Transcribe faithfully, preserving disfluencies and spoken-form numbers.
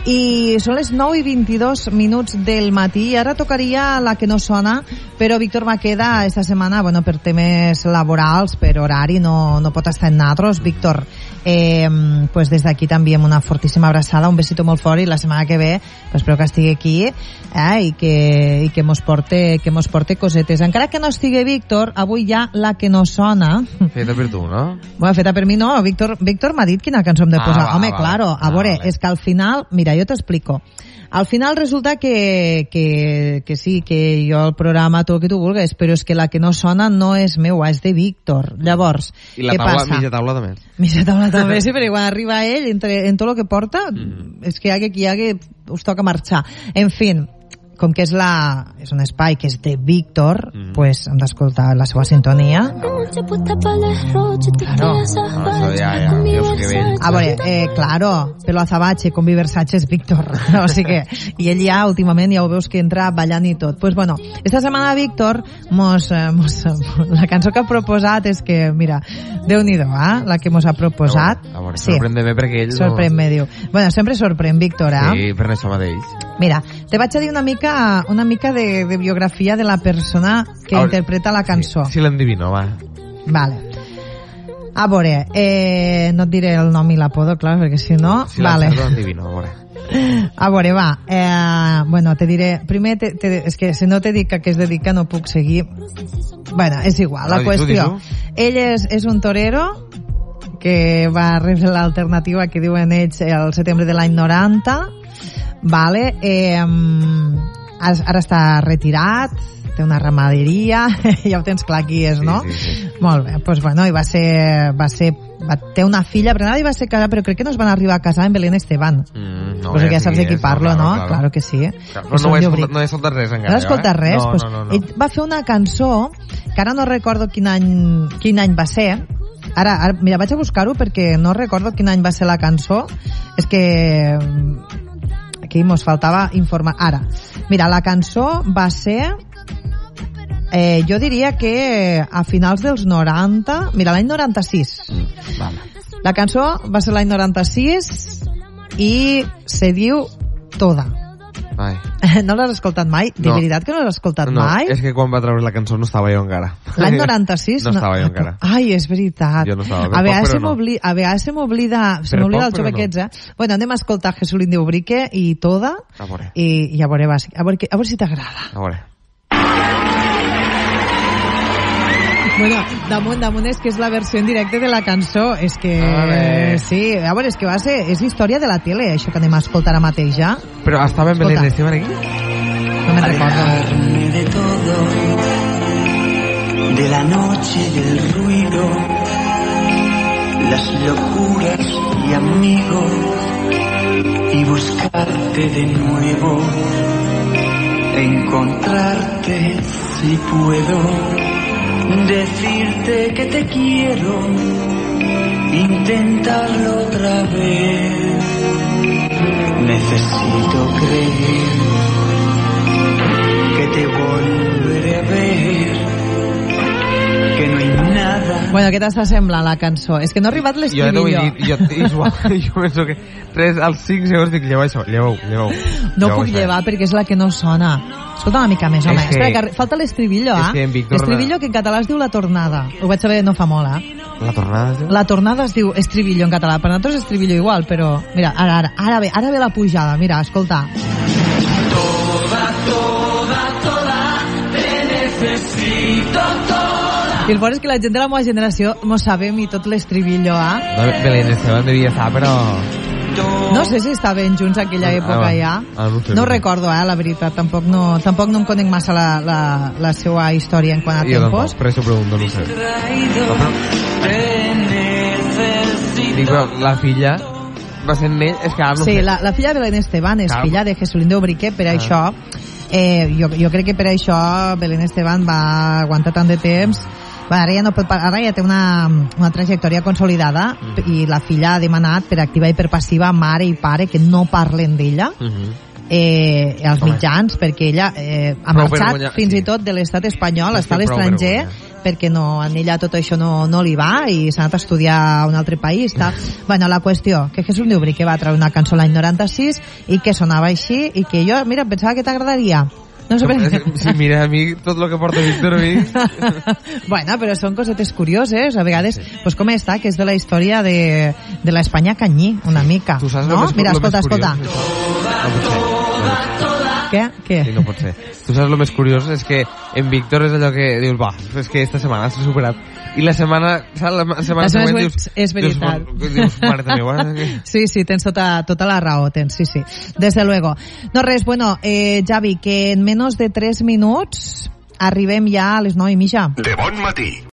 I són les nou i vint-i-dos minuts del matí i ara tocaria la que no sona, però Víctor Maqueda esta setmana, bueno, per temes laborals, per horari, no, no pot estar en nosaltres. Víctor, eh, pues des d'aquí també una fortíssima abraçada, un besito molt fort, i la setmana que ve pues, espero que estigui aquí eh, i que, i que mos porte, que mos porte cosetes. Encara que no estigui Víctor, avui ja la que no sona... Feta per tu, no? Bueno, feta per mi no, Víctor, Víctor m'ha dit quina cançó hem de posar. Ah, va, Home, va, claro, a veure, ah, és que al final, mira, jo t'explico. Al final resulta que, que, que sí, que jo el programa tot el que tu vulguis, però és que la que no sona no és meua, és de Víctor. Llavors, I la què taula, passa? mitja taula també. Mitja taula també, sí, perquè quan arriba ell, entre, en tot el que porta, mm. és que hi ha que, hi ha que us toca marxar. En fin, com que és, la, és un espai que és de Víctor, mm. pues hem d'escoltar la seva sintonia. Claro. Ah, ja, ja, Dios, que bell. A veure, eh, claro, pelo azabache, con mi Versace és Víctor. O sigui que, i ell ja, últimament, ja ho veus que entra ballant i tot. Pues bueno, esta setmana Víctor, mos, eh, mos, la cançó que ha proposat és que, mira, Déu-n'hi-do, eh? La que mos ha proposat. A veure, sí. sorprèn-me perquè ell... Sorprèn-me, diu. Bueno, sempre sorprèn, Víctor, eh? Sí, per això mateix. Mira, te vaig a dir una mica, una mica de, de biografia de la persona que veure, interpreta la cançó. Sí, si l'endivino, va. Vale. A veure, eh, no et diré el nom i l'apodo, clar, perquè si no... Si vale. l'endivino, a veure. A veure, va. Eh, bueno, te diré... Primer, te, te, és que si no te dic a què es dedica no puc seguir. Bueno, és igual, la no, qüestió. Disu, disu. Ell és, és un torero que va rebre l'alternativa que diuen ells el setembre de l'any noranta. Vale, eh, ara està retirat, té una ramaderia, ja ho tens clar qui és, no? Sí, sí, sí. Molt bé, doncs bueno, i va ser, va ser, va, té una filla, però i va ser casada, però crec que no es van arribar a casar en Belén Esteban. Mm, no, pues ja saps de qui és, parlo, no? no? Claro, Claro que sí. Claro, no, no, he escoltat, no he escoltat res encara. No he escoltat eh? res? No, pues, no, no, no. Ell va fer una cançó, que ara no recordo quin any, quin any va ser. Ara, ara mira, vaig a buscar-ho perquè no recordo quin any va ser la cançó. És que... aquí mos faltava informar. Ara, mira, la cançó va ser... Eh, jo diria que a finals dels noranta... Mira, l'any noranta-sis. Mm, vale. La cançó va ser l'any noranta-sis i se diu Toda. Ai. No l'has escoltat mai? De no. veritat que no l'has escoltat no, mai? És que quan va treure la cançó no estava jo encara. L'any noranta-sis? No estava jo encara. Ai, és veritat. Jo no estava. A vegades se no. m'oblida, a vegades se m'oblida, se m'oblida el jove aquests, eh? Bueno, anem a escoltar Jesulín de Ubrique i Toda. A veure. I, i a veure, va, a veure, a veure si t'agrada. A veure. Bueno, damunt, damunt és que és la versió en directe de la cançó. És que... Vale. Sí, a veure, és que va ser... És història de la tele, això que anem a escoltar ara mateix, ja. Però estava en Belén Esteban aquí? No me'n recordo. De todo, de la noche y del ruido, las locuras y amigos, y buscarte de nuevo, encontrarte si puedo. Decirte que te quiero, intentarlo otra vez. Necesito creer que te volveré a ver, que no hay nada. Bueno, què t'està semblant la cançó? És que no ha arribat l'estribillo. Jo no ho he dit, jo, igual, jo penso que tres als cinc segons dic, lleveu això, lleveu, lleveu. No puc llevar perquè és la que no sona. Escolta una mica més, home. És que, Espera, que falta l'estribillo, eh? És que en Víctor... L'estribillo que en català es diu la tornada. Ho vaig saber no fa molt, eh? La tornada es diu? La tornada es diu estribillo en català. Per nosaltres estribillo igual, però... Mira, ara, ara, ara ve, ara ve la pujada. Mira, escolta. Toda, toda, toda, te necesito toda. I el fort és que la gent de la meva generació mos sabem i tot l'estribillo, eh? No, Belén Esteban devia estar, però... No sé si estaven junts aquella època ja. Ah, no, sé, no no recordo, eh, la veritat. Tampoc no, tampoc no em conec massa la, la, la seva història en quant a jo tempos. Jo tampoc, per això pregunto, no sé. No, però... Dic, però la filla va ser en ell, és que ara no sí, sé. la, la filla de Belén Esteban és Clar. filla de Jesulín de Ubrique, per ah. això eh, jo, jo crec que per això Belén Esteban va aguantar tant de temps. Bueno, ara ja no pot, ara ja té una, una trajectòria consolidada mm. i la filla ha demanat per activa i per passiva mare i pare que no parlen d'ella mm -hmm. eh, als Home. mitjans, perquè ella eh, ha prou marxat vergonya, fins sí. i tot de l'estat espanyol, és està a l'estranger perquè no, a ella tot això no, no li va i s'ha anat a estudiar a un altre país. Tal. Bueno, la qüestió, que Jesús Neubri que va treure una cançó l'any noranta-sis i que sonava així i que jo, mira, pensava que t'agradaria. No sé per què. Sí, mira, a mi tot el que porta Víctor a mi... Bueno, però són cosetes curioses, a vegades, sí. Pues com està, que és de la història de, de l'Espanya canyí, una sí. mica. Tu saps no? Més, mira, escolta, escolta. No pot ser. Què? Què? Sí, no pot ser. Tu saps el més curiós? És que en Víctor és allò que dius, va, és que esta setmana s'ha superat. I la setmana, saps? La setmana següent dius... És veritat. Dius, dius mare meva. Sí, sí, tens tota, tota la raó, tens, sí, sí. Desde luego. No res, bueno, eh, Javi, que en menos de tres minuts arribem ja a les nou i mitja. De bon matí.